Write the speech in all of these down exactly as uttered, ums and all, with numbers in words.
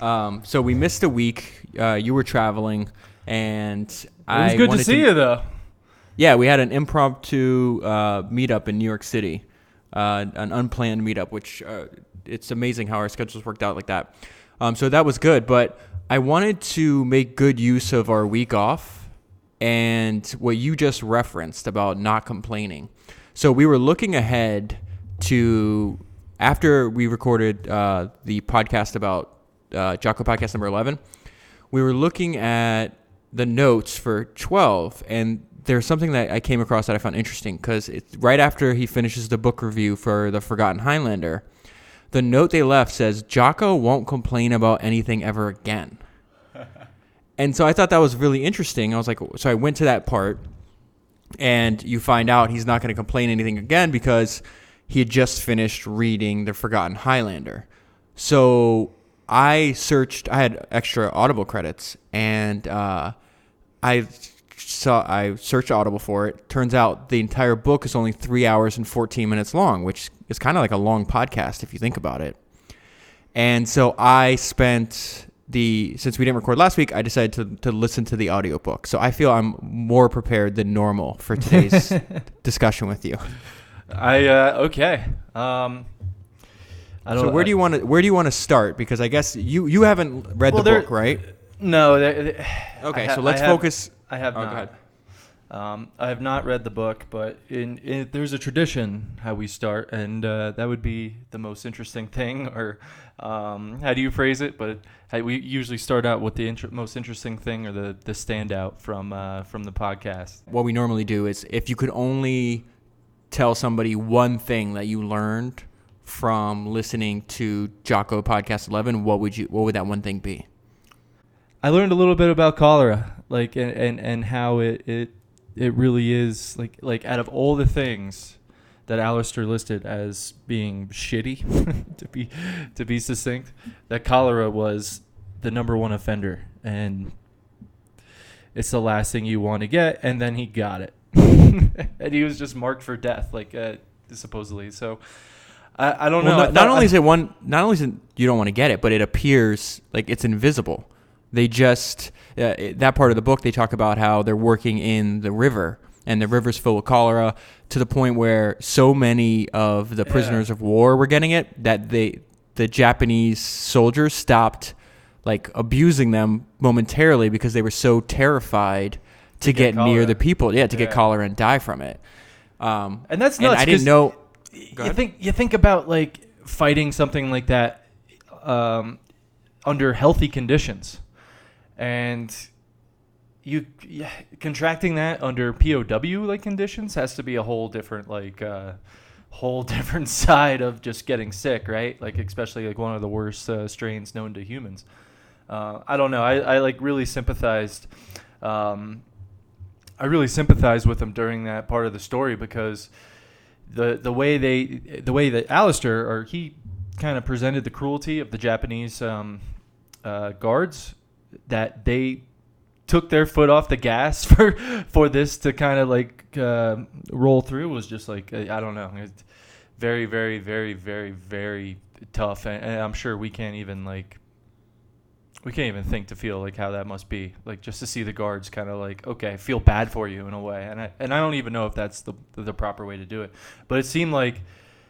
Um, so we missed a week. Uh, you were traveling, and It was I good wanted to see you, though. Yeah, we had an impromptu uh, meetup in New York City, uh, an unplanned meetup, which uh, it's amazing how our schedules worked out like that. Um, so that was good, but I wanted to make good use of our week off and what you just referenced about not complaining. So we were looking ahead to, after we recorded uh, the podcast about uh, Jocko Podcast number eleven, we were looking at the notes for twelve, and there's something that I came across that I found interesting, because it's right after he finishes the book review for The Forgotten Highlander, the note they left says, Jocko won't complain about anything ever again. And so I thought that was really interesting. I was like, so I went to that part, and you find out he's not going to complain anything again because he had just finished reading The Forgotten Highlander. So I searched, I had extra Audible credits, and uh, I saw, I searched Audible for it. Turns out the entire book is only three hours and fourteen minutes long, which is kind of like a long podcast if you think about it. And so I spent the, since we didn't record last week, I decided to, to listen to the audiobook. So I feel I'm more prepared than normal for today's discussion with you. I, uh, okay. Um, I don't So where do you want to, where do you want to start? Because I guess you, you haven't read well, the there, book, right? No. There, there, okay. ha- So let's I have, focus. I have oh, not. Go ahead. Um, I have not read the book, but in, in there's a tradition how we start, and uh, that would be the most interesting thing, or um, how do you phrase it? But how we usually start out with the inter- most interesting thing or the, the standout from uh, from the podcast. What we normally do is, if you could only tell somebody one thing that you learned from listening to Jocko Podcast eleven, what would you? What would that one thing be? I learned a little bit about cholera, like and and, and how it, it it really is like like out of all the things that Alistair listed as being shitty, to be to be succinct, that cholera was the number one offender, and it's the last thing you want to get, and then he got it, and he was just marked for death, like uh, supposedly. So I, I don't well, know. Not, not only is it one, not only is it you don't want to get it, but it appears like it's invisible. They just, uh, that part of the book, they talk about how they're working in the river, and the river's full of cholera, to the point where so many of the prisoners yeah. of war were getting it that they, the Japanese soldiers stopped like abusing them momentarily because they were so terrified to, to get, get near the people, yeah, to yeah. get cholera and die from it. Um, and that's nuts. And I didn't know. You think you think about like fighting something like that um, under healthy conditions. And you yeah, contracting that under P O W like conditions has to be a whole different like uh, whole different side of just getting sick, right? Like especially like one of the worst uh, strains known to humans. Uh, I don't know. I, I like really sympathized. Um, I really sympathized with them during that part of the story, because the the way they the way that Alistair or he kind of presented the cruelty of the Japanese um, uh, guards, that they took their foot off the gas for for this to kind of like uh, roll through, was just like, I don't know, it's very very very very very tough, and, and I'm sure we can't even like we can't even think to feel like how that must be, like just to see the guards kind of like, okay, feel bad for you in a way, and I and I don't even know if that's the the proper way to do it, but it seemed like,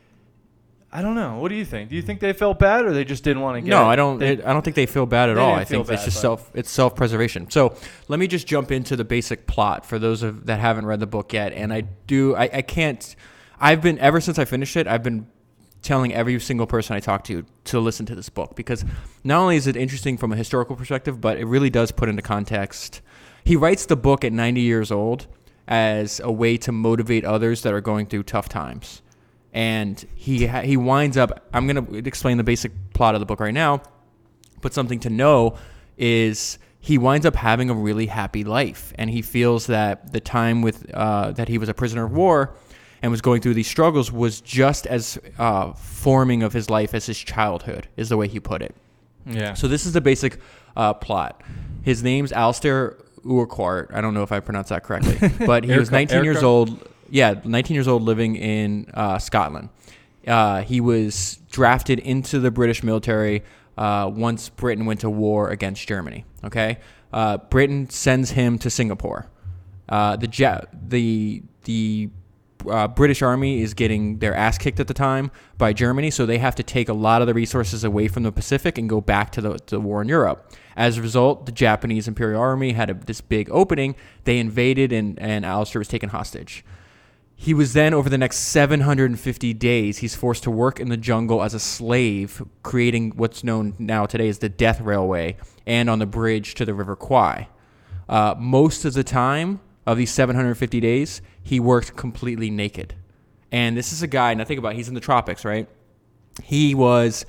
I don't know. What do you think? Do you think they felt bad, or they just didn't want to get no, it? I don't. They, it, I don't think they feel bad at all. I think bad, it's just but. self. It's self-preservation. So let me just jump into the basic plot for those of that haven't read the book yet. And I do. I, I can't. I've been ever since I finished it. I've been telling every single person I talk to to listen to this book, because not only is it interesting from a historical perspective, but it really does put into context. He writes the book at ninety years old as a way to motivate others that are going through tough times. And he he winds up, I'm going to explain the basic plot of the book right now, but something to know is he winds up having a really happy life. And he feels that the time with uh, that he was a prisoner of war and was going through these struggles was just as uh, forming of his life as his childhood, is the way he put it. Yeah. So this is the basic uh, plot. His name's Alistair Urquhart. I don't know if I pronounced that correctly, but he was nineteen years old. Yeah, nineteen years old, living in uh, Scotland. Uh, he was drafted into the British military uh, once Britain went to war against Germany. Okay, uh, Britain sends him to Singapore. Uh, the ja- the the uh, British Army is getting their ass kicked at the time by Germany, so they have to take a lot of the resources away from the Pacific and go back to the, to the war in Europe. As a result, the Japanese Imperial Army had a, this big opening. They invaded, and, and Alistair was taken hostage. He was then, over the next seven hundred fifty days, he's forced to work in the jungle as a slave, creating what's known now today as the Death Railway, and on the bridge to the River Kwai. Uh, most of the time of these seven hundred fifty days, he worked completely naked. And this is a guy, and I think about it, he's in the tropics, right? He was,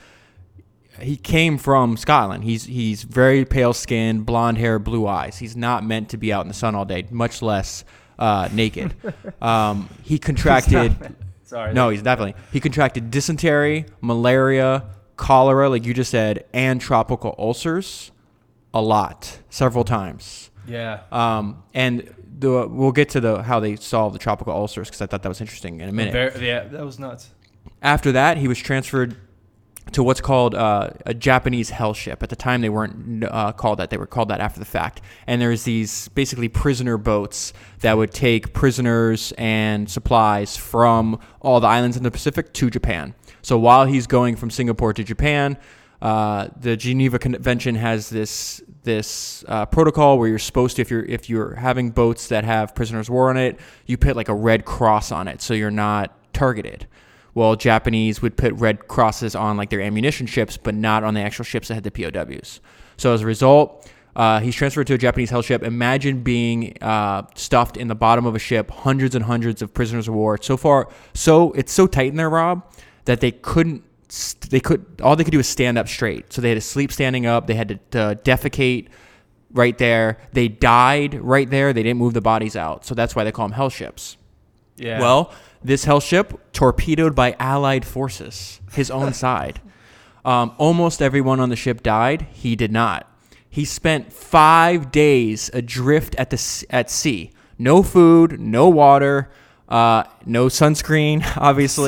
he came from Scotland. He's he's very pale skin, blonde hair, blue eyes. He's not meant to be out in the sun all day, much less uh, naked. Um, he contracted, Sorry. no, he's definitely, he contracted dysentery, malaria, cholera, like you just said, and tropical ulcers a lot, several times. Yeah. Um, and the, we'll get to the how they solved the tropical ulcers because I thought that was interesting in a minute. Very, yeah, that was nuts. After that, he was transferred to what's called uh, a Japanese hell ship. At the time, they weren't uh, called that. They were called that after the fact. And there's these basically prisoner boats that would take prisoners and supplies from all the islands in the Pacific to Japan. So while he's going from Singapore to Japan, uh, the Geneva Convention has this this uh, protocol where you're supposed to, if you're if you're having boats that have prisoners of war on it, you put like a red cross on it so you're not targeted. Well, Japanese would put red crosses on like their ammunition ships, but not on the actual ships that had the P O Ws. So as a result, uh, he's transferred to a Japanese hell ship. Imagine being uh, stuffed in the bottom of a ship, hundreds and hundreds of prisoners of war. So far, so it's so tight in there, Rob, that they couldn't. They could all they could do is stand up straight. So they had to sleep standing up. They had to uh, defecate right there. They died right there. They didn't move the bodies out. So that's why they call them hell ships. Yeah. Well, this hell ship torpedoed by Allied forces, his own side. Um, almost everyone on the ship died. He did not. He spent five days adrift at the at sea. No food, no water, uh, no sunscreen, obviously.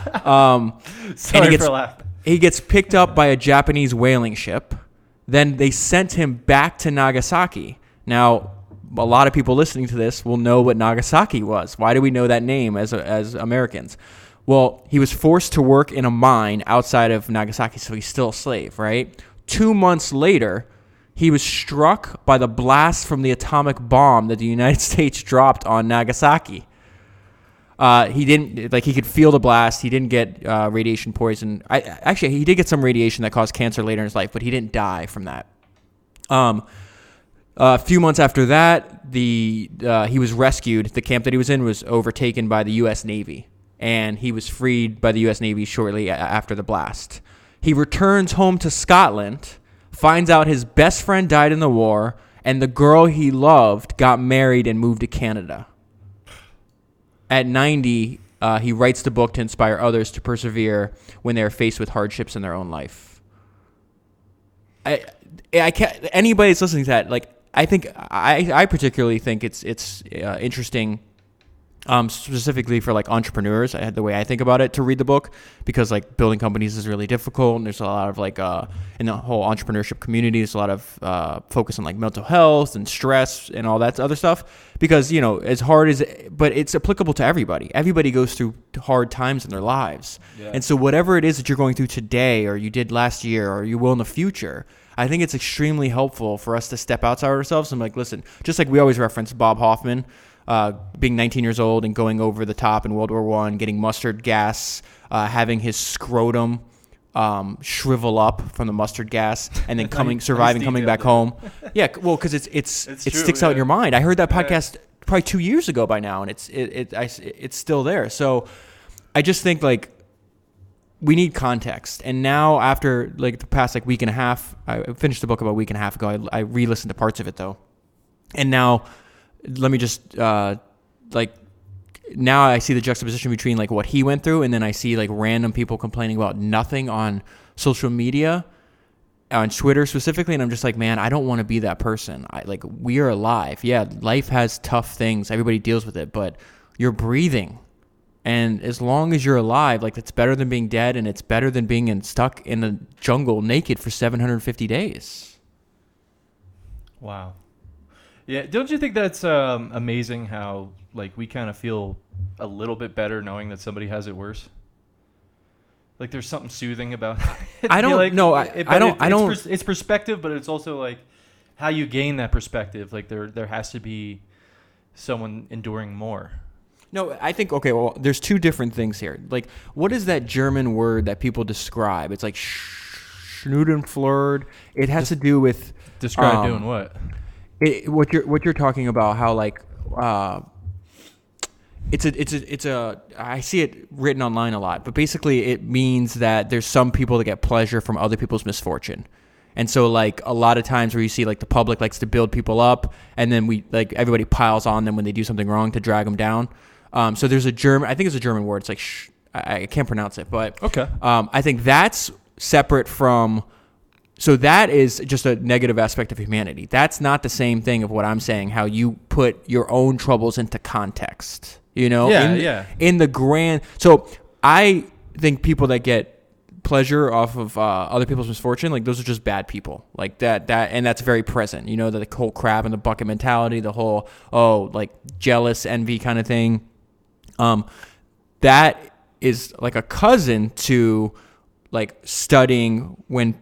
Um, Sorry and he gets, for laughing. He gets picked up by a Japanese whaling ship. Then they sent him back to Nagasaki. Now, a lot of people listening to this will know what Nagasaki was. Why do we know that name as as Americans? Well, he was forced to work in a mine outside of Nagasaki, so he's still a slave, right? Two months later, he was struck by the blast from the atomic bomb that the United States dropped on Nagasaki. Uh, he didn't, like, he could feel the blast. He didn't get uh, radiation poison. I, actually, he did get some radiation that caused cancer later in his life, but he didn't die from that. Um, a few months after that, the uh, he was rescued. The camp that he was in was overtaken by the U S Navy, and he was freed by the U S Navy shortly a- after the blast. He returns home to Scotland, finds out his best friend died in the war, and the girl he loved got married and moved to Canada. At ninety, uh, he writes the book to inspire others to persevere when they are faced with hardships in their own life. I, I can't. Anybody that's listening to that, like, I think I, I particularly think it's it's uh, interesting, um, specifically for like entrepreneurs. I had the way I think about it to read the book because like building companies is really difficult, and there's a lot of like uh, in the whole entrepreneurship community, there's a lot of uh, focus on like mental health and stress and all that other stuff. Because you know, as hard as, but it's applicable to everybody. Everybody goes through hard times in their lives, yeah. And so whatever it is that you're going through today, or you did last year, or you will in the future, I think it's extremely helpful for us to step outside ourselves and like, listen, just like we always reference Bob Hoffman, uh, being nineteen years old and going over the top in World War One, getting mustard gas, uh, having his scrotum um, shrivel up from the mustard gas, and then coming, surviving, coming back home. Yeah, well, because it's it's, it's it true, sticks yeah. out in your mind. I heard that podcast yeah. probably two years ago by now, and it's it, it I, it's still there. So I just think like, we need context. And now after like the past like week and a half, I finished the book about a week and a half ago. I, I re-listened to parts of it though. And now let me just uh, like, now I see the juxtaposition between like what he went through, and then I see like random people complaining about nothing on social media, on Twitter specifically. And I'm just like, man, I don't want to be that person. I like, we are alive. Yeah. Life has tough things. Everybody deals with it, but you're breathing. And as long as you're alive, like it's better than being dead, and it's better than being in, stuck in the jungle naked for seven hundred fifty days. Wow. Yeah, don't you think that's um, amazing how like we kind of feel a little bit better knowing that somebody has it worse? Like there's something soothing about it. I don't like, know. I, it, I don't. It, I don't. it's, pers- it's perspective, but it's also like how you gain that perspective. Like there, there has to be someone enduring more. No, I think, okay, well, there's two different things here. Like, what is that German word that people describe? It's like Schnudenflird. It has Just to do with... Describe um, doing what? It, what you're what you're talking about, how, like, uh, it's a, it's a, it's a, I see it written online a lot, but basically it means that there's some people that get pleasure from other people's misfortune. And so, like, a lot of times where you see, like, the public likes to build people up, and then we, like, everybody piles on them when they do something wrong to drag them down. Um, so there's a German, I think it's a German word. It's like, sh- I, I can't pronounce it, but Okay. um, I think that's separate from, so that is just a negative aspect of humanity. That's not the same thing of what I'm saying, how you put your own troubles into context, you know? Yeah, in, yeah. In the grand, so I think people that get pleasure off of uh, other people's misfortune, like those are just bad people, like that that and that's very present, you know, the, the whole crab in the bucket mentality, the whole oh like jealous envy kind of thing. Um that is like a cousin to like studying when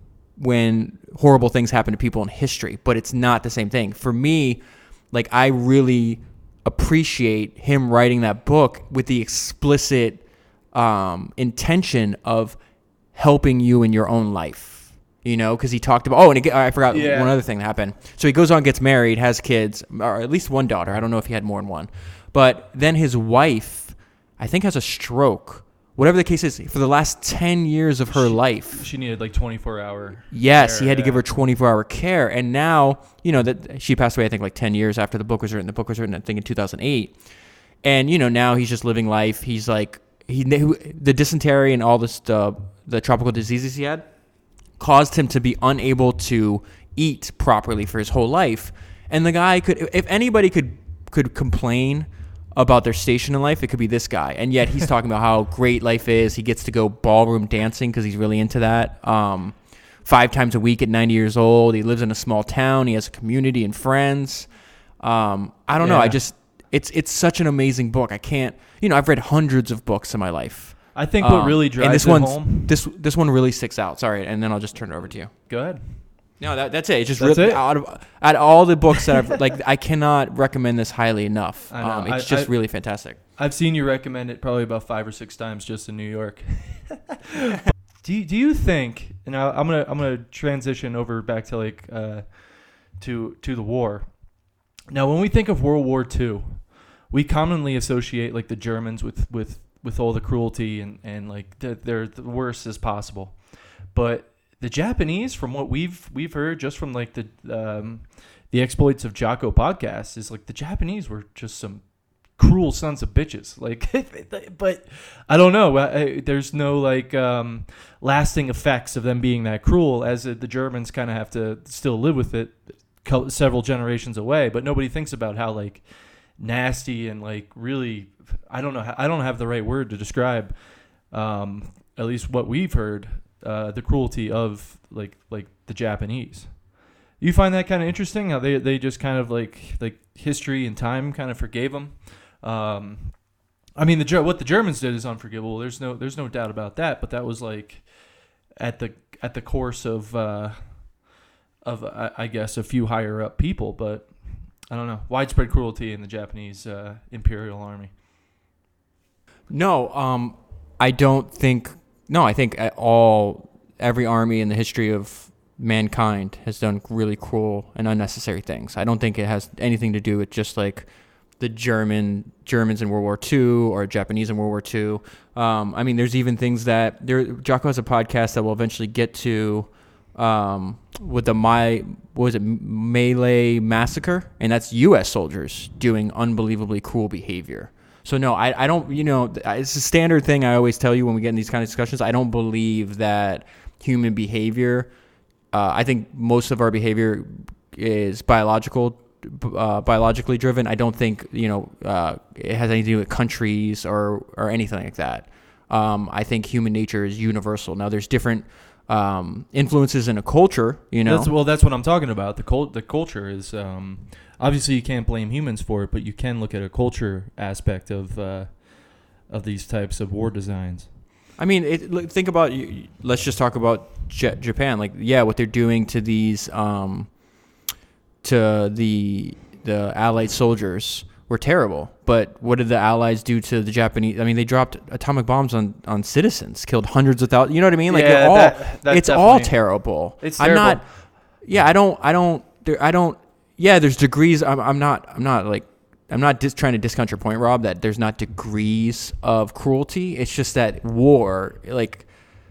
when horrible things happen to people in history, but it's not the same thing. For me, like I really appreciate him writing that book with the explicit um intention of helping you in your own life, you know, because he talked about, oh, and it, I forgot yeah. one other thing that happened. So he goes on, gets married, has kids, or at least one daughter. I don't know if he had more than one. But then his wife, I think, has a stroke. Whatever the case is, for the last ten years of her she, life. She needed like twenty-four hour Yes, care, he had to yeah. give her twenty-four hour care. And now, you know, that she passed away, I think, like ten years after the book was written. The book was written, I think, in two thousand eight. And, you know, now he's just living life. He's like, he the dysentery and all this uh, the tropical diseases he had caused him to be unable to eat properly for his whole life. And the guy could, if anybody could could complain about their station in life, it could be this guy. And yet he's talking about how great life is. He gets to go ballroom dancing because he's really into that. Um, five times a week at ninety years old. He lives in a small town. He has a community and friends. Um, I don't yeah. know. I just, it's it's such an amazing book. I can't, you know, I've read hundreds of books in my life. I think what um, really drives and this it one's, home. This this one really sticks out. Sorry, and then I'll just turn it over to you. Go ahead. No, that, that's it. It's just That's really, it? out of out of all the books that I've like, I cannot recommend this highly enough. I know. Um, it's I- just I- really fantastic. I've seen you recommend it probably about five or six times just in New York. do you, do you think? And I, I'm gonna I'm gonna transition over back to like uh, to to the war. Now, when we think of World War Two, we commonly associate like the Germans with with, with all the cruelty and and like they're, they're the worst as possible, but the Japanese, from what we've we've heard just from like the um, the exploits of Jocko podcast, is like the Japanese were just some cruel sons of bitches. Like, but I don't know. I, there's no like um, lasting effects of them being that cruel, as the Germans kind of have to still live with it several generations away. But nobody thinks about how like nasty and like really, I don't know. I don't have the right word to describe. Um, at least what we've heard. Uh, the cruelty of like like the Japanese. You find that kind of interesting how they, they just kind of like like history and time kind of forgave them. Um, I mean the what the Germans did is unforgivable. There's no there's no doubt about that. But that was like at the at the course of uh, of I, I guess a few higher up people. But I don't know, widespread cruelty in the Japanese uh, Imperial Army. No, um, I don't think. No, I think all every army in the history of mankind has done really cruel and unnecessary things. I don't think it has anything to do with just like the German Germans in World War Two or Japanese in World War Two. Um, I mean, there's even things that there. Jocko has a podcast that we'll eventually get to um, with the my what was it Melee Massacre, and that's U S soldiers doing unbelievably cruel behavior. So, no, I, I don't, you know, it's a standard thing I always tell you when we get in these kind of discussions. I don't believe that human behavior, uh, I think most of our behavior is biological uh, biologically driven. I don't think you know uh, it has anything to do with countries or or anything like that. Um, I think human nature is universal. Now, there's different um, influences in a culture. You know, That's, well, that's what I'm talking about. The cult, the culture is um, obviously you can't blame humans for it, but you can look at a culture aspect of uh, of these types of war designs. I mean, it, look, think about. Let's just talk about J- Japan. Like, yeah, what they're doing to these, um, to the the Allied soldiers were terrible. But what did the Allies do to the Japanese? I mean, they dropped atomic bombs on, on citizens, killed hundreds of thousands. You know what I mean? Like, Yeah, they're all. that- that's it's all definitely- terrible. It's I'm terrible. not. Yeah, I don't. I don't. There, I don't. Yeah, there's degrees. I'm. I'm not. I'm not like. I'm not dis- trying to discount your point, Rob, that there's not degrees of cruelty. It's just that war, like,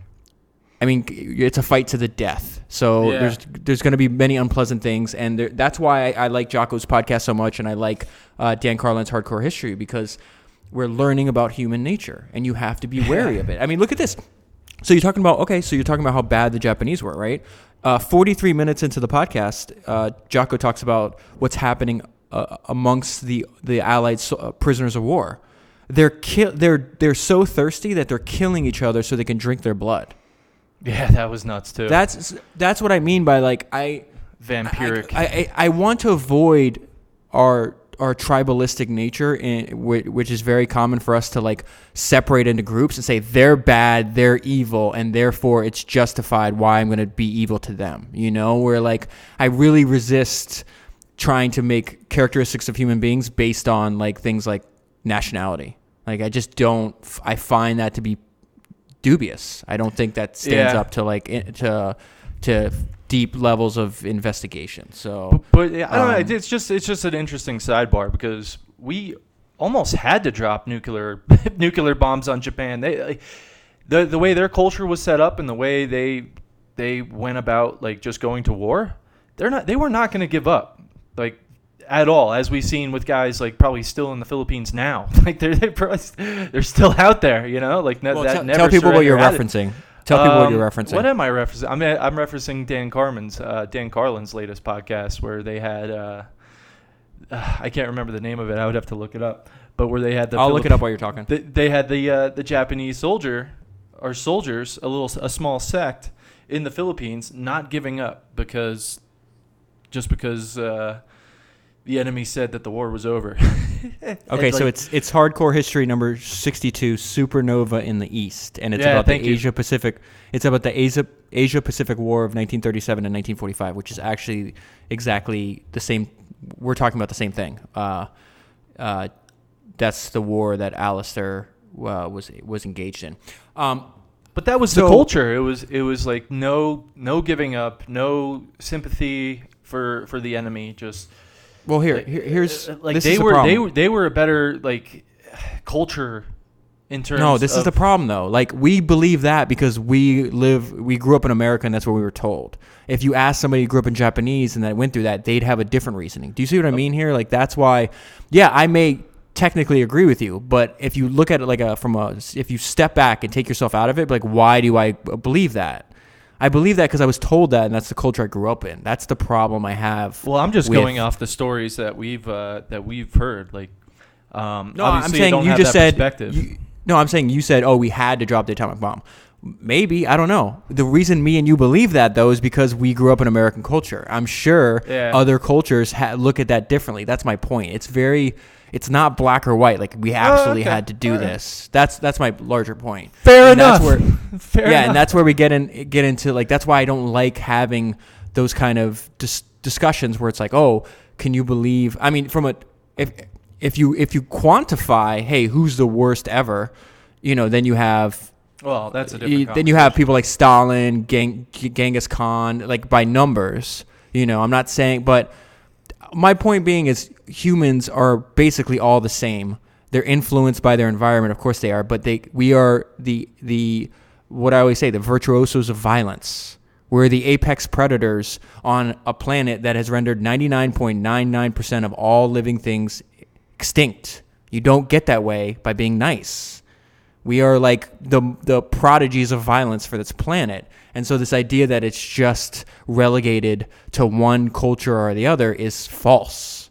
I mean, it's a fight to the death. So Yeah. there's there's going to be many unpleasant things, and there, that's why I, I like Jocko's podcast so much, and I like uh, Dan Carlin's Hardcore History, because we're learning about human nature, and you have to be wary of it. I mean, look at this. So you're talking about, okay, so you're talking about how bad the Japanese were, right? Uh, forty-three minutes into the podcast, uh, Jocko talks about what's happening uh, amongst the the Allied so, uh, prisoners of war. They're ki- they're they're so thirsty that they're killing each other so they can drink their blood. Yeah, that was nuts too. That's that's what I mean by like I vampiric. I, I, I want to avoid our our tribalistic nature, in, which is very common for us to like separate into groups and say they're bad, they're evil, and therefore it's justified why I'm going to be evil to them. You know, where like I really resist trying to make characteristics of human beings based on like things like nationality. Like I just don't. I find that to be dubious. I don't think that stands Yeah. up to like in- to to deep levels of investigation. So, But, but yeah, I don't um, know. It's just it's just an interesting sidebar because we almost had to drop nuclear nuclear bombs on Japan. They like, the the way their culture was set up and the way they they went about like just going to war. They're not. They were not going to give up like at all, as we've seen with guys like probably still in the Philippines now. Like they're they're, probably, they're still out there. You know, like ne- well, that tell, never tell people what you're surrender attitude. referencing. Tell people what Um, you're referencing. What am I referencing? I'm I'm referencing Dan Carlin's uh, Dan Carlin's latest podcast where they had uh, uh, I can't remember the name of it. I would have to look it up. But where they had the I'll look Philip- it up while you're talking. They, they had the uh, the Japanese soldier or soldiers, a little a small sect in the Philippines, not giving up because just because uh, the enemy said that the war was over. Okay, And, so like, it's it's Hardcore History number sixty-two, Supernova in the East, and it's Yeah, about the thank you. Asia Pacific. It's about the Asia Asia Pacific War of nineteen thirty-seven and nineteen forty-five, which is actually exactly the same. We're talking about the same thing. Uh, uh, that's the war that Alistair uh, was was engaged in. Um, But that was So- the culture. It was it was like no no giving up, no sympathy for for the enemy. Just well, here, like, here here's uh, like this they is the were problem. they were they were a better like culture in terms. No, this of, is the problem though. Like we believe that because we live, we grew up in America, and that's what we were told. If you ask somebody who grew up in Japanese and that went through that, they'd have a different reasoning. Do you see what I mean here? Like that's why, yeah, I may technically agree with you, but if you look at it like a from a, if you step back and take yourself out of it, like why do I believe that? I believe that because I was told that, and that's the culture I grew up in. That's the problem I have. Well, I'm just with- going off the stories that we've uh, that we've heard. Like, um, No, I'm obviously saying don't you have just that said. perspective. You, no, I'm saying you said, oh, we had to drop the atomic bomb. Maybe, I don't know. The reason me and you believe that though is because we grew up in American culture. I'm sure Yeah. other cultures ha- look at that differently. That's my point. It's very, it's not black or white. Like we absolutely okay. had to do All right. this. That's that's my larger point. Fair And enough. That's where, Fair yeah, enough. and that's where we get in get into like that's why I don't like having those kind of dis- discussions where it's like, oh, can you believe? I mean, from a if if you if you quantify, hey, who's the worst ever, you know, then you have well, that's a you, different. then you have people like Stalin, Gen- Genghis Khan, like by numbers. You know, I'm not saying, but my point being is humans are basically all the same. They're influenced by their environment, of course they are, but they we are the the what I always say, the virtuosos of violence. We're the apex predators on a planet that has rendered ninety-nine point nine nine percent of all living things extinct. You don't get that way by being nice. We are like the the prodigies of violence for this planet. And so this idea that it's just relegated to one culture or the other is false.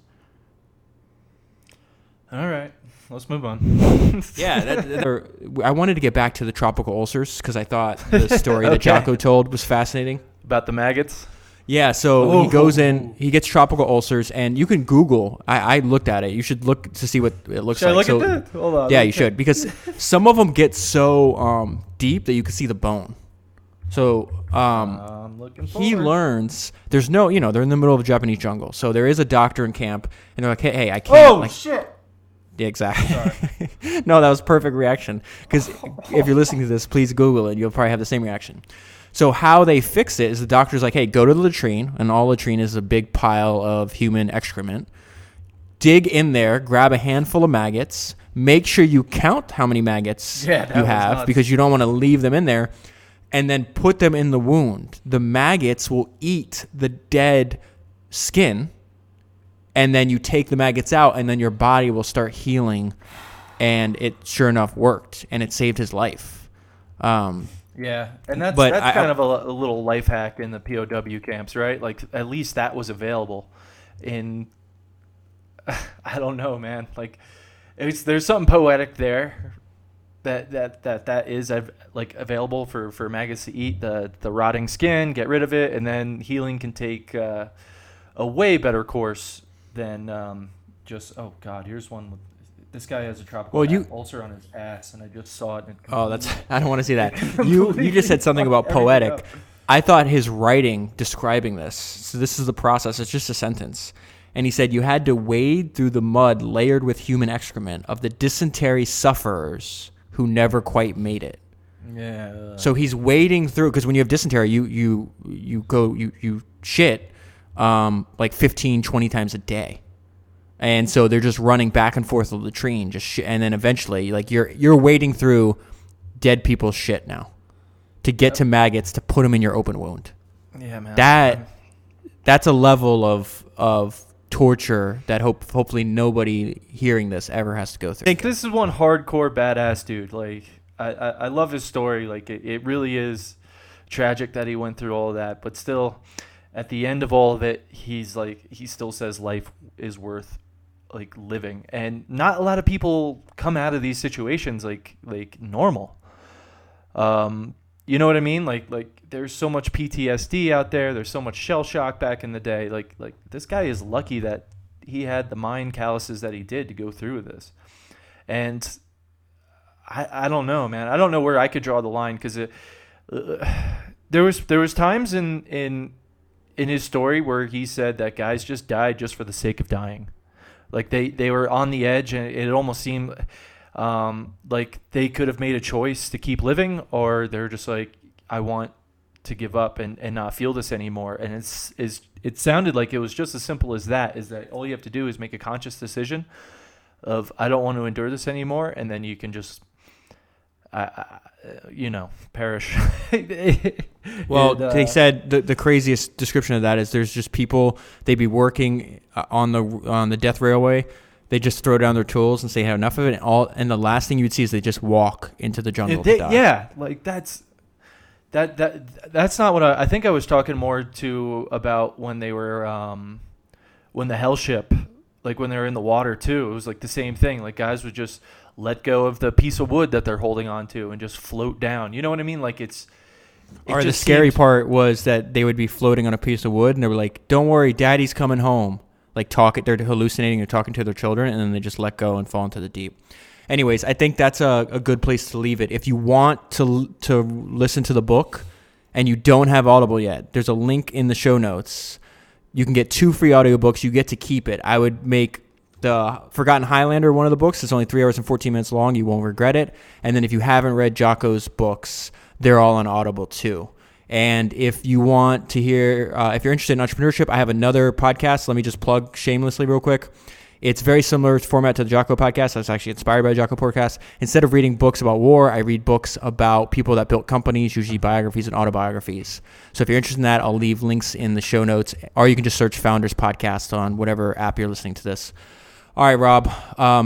All right. Let's move on. yeah, that, that, I wanted to get back to the tropical ulcers because I thought the story okay. that Jocko told was fascinating. About the maggots? Yeah, so oh. he goes in, he gets tropical ulcers, and you can Google. I, I looked at it. You should look to see what it looks should like. I look so, at that? Hold on. Yeah, you should, because some of them get so um, deep that you can see the bone. So um, I'm looking he forward. learns there's no, you know, they're in the middle of a Japanese jungle. So there is a doctor in camp, and they're like, hey, hey I can't. Oh, like, shit. Yeah, exactly. No, that was perfect reaction. Because if you're listening to this, please Google it. You'll probably have the same reaction. So how they fix it is the doctor's like, hey, go to the latrine, and all latrine is a big pile of human excrement. Dig in there, grab a handful of maggots. Make sure you count how many maggots yeah, that you was have nuts. because you don't want to leave them in there. And then put them in the wound. The maggots will eat the dead skin. And then you take the maggots out, and then your body will start healing. And it sure enough worked, and it saved his life. Um, yeah, and that's but that's I, kind I, of a, a little life hack in the P O W camps, right? Like at least that was available. In I don't know, man. Like it's there's something poetic there. That that that that is like available for, for maggots to eat the the rotting skin, get rid of it, and then healing can take uh, a way better course. Than um, just oh god, here's one with this guy has a tropical well, you, ulcer on his ass, and I just saw it. And it oh, that's I don't want to see that. You you just said something about poetic. I thought his writing describing this. So this is the process. It's just a sentence, and he said you had to wade through the mud layered with human excrement of the dysentery sufferers who never quite made it. Yeah. So he's wading through because when you have dysentery, you you you go you you shit. Um, like fifteen, twenty times a day. And so they're just running back and forth the latrine, just sh- and then eventually, like you're you're wading through dead people's shit now to get yep. to maggots to put them in your open wound. Yeah, man. That that's a level of of torture that hope hopefully nobody hearing this ever has to go through. I think this is one hardcore badass dude. Like I, I, I love his story. Like it, it really is tragic that he went through all of that, but still. At the end of all of it, he's like he still says life is worth like living, and not a lot of people come out of these situations like like normal. Um, you know what I mean? Like like there's so much P T S D out there. There's so much shell shock back in the day. Like like this guy is lucky that he had the mind calluses that he did to go through this, and I I don't know, man. I don't know where I could draw the line because it uh, there was there was times in in in his story where he said that guys just died just for the sake of dying. Like they, they were on the edge, and it almost seemed um, like they could have made a choice to keep living, or they're just like, I want to give up and, and not feel this anymore. And it's, it's it sounded like it was just as simple as that, is that all you have to do is make a conscious decision of I don't want to endure this anymore, and then you can just I, I, you know, perish. Well, and, uh, they said the, the craziest description of that is there's just people, they'd be working on the on the death railway. They just throw down their tools and say, have enough of it. And, all, and the last thing you'd see is they just walk into the jungle they, to die. Yeah, like that's that that that's not what I, I think I was talking more to about when they were um, when the hell ship, like when they were in the water too. It was like the same thing. Like guys would just let go of the piece of wood that they're holding on to and just float down. You know what I mean? Like it's. It or the scary seems, part was that they would be floating on a piece of wood and they were like, don't worry, daddy's coming home. Like talking, they're hallucinating or talking to their children, and then they just let go and fall into the deep. Anyways, I think that's a, a good place to leave it. If you want to to listen to the book and you don't have Audible yet, there's a link in the show notes. You can get two free audiobooks. You get to keep it. I would make the Forgotten Highlander one of the books. It's only three hours and fourteen minutes long. You won't regret it. And then if you haven't read Jocko's books, they're all on Audible too. And if you want to hear, uh, if you're interested in entrepreneurship, I have another podcast. Let me just plug shamelessly real quick. It's very similar format to the Jocko podcast. I was actually inspired by the Jocko podcast. Instead of reading books about war, I read books about people that built companies, usually biographies and autobiographies. So if you're interested in that, I'll leave links in the show notes, or you can just search Founders Podcast on whatever app you're listening to this. All right, Rob, um,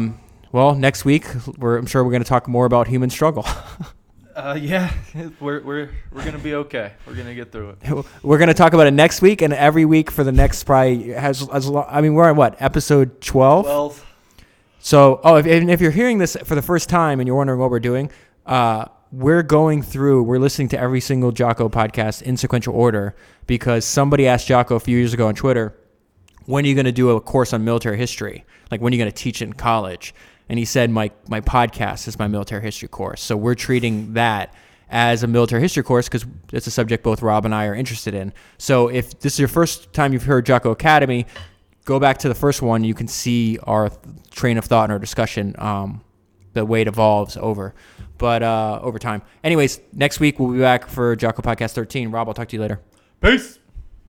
Well, next week, we're, I'm sure we're going to talk more about human struggle. Uh, yeah, we're we're we're gonna be okay. We're gonna get through it. We're going to talk about it next week and every week for the next probably has as long. I mean, we're on what, episode twelve? Twelve. So, oh, if if you're hearing this for the first time and you're wondering what we're doing, uh, we're going through. We're listening to every single Jocko podcast in sequential order because somebody asked Jocko a few years ago on Twitter, when are you going to do a course on military history? Like, when are you going to teach it in college? And he said, my my podcast is my military history course. So we're treating that as a military history course because it's a subject both Rob and I are interested in. So if this is your first time you've heard Jocko Academy, go back to the first one. You can see our th- train of thought and our discussion, um, the way it evolves over, but uh, over time. Anyways, next week we'll be back for Jocko Podcast thirteen. Rob, I'll talk to you later. Peace.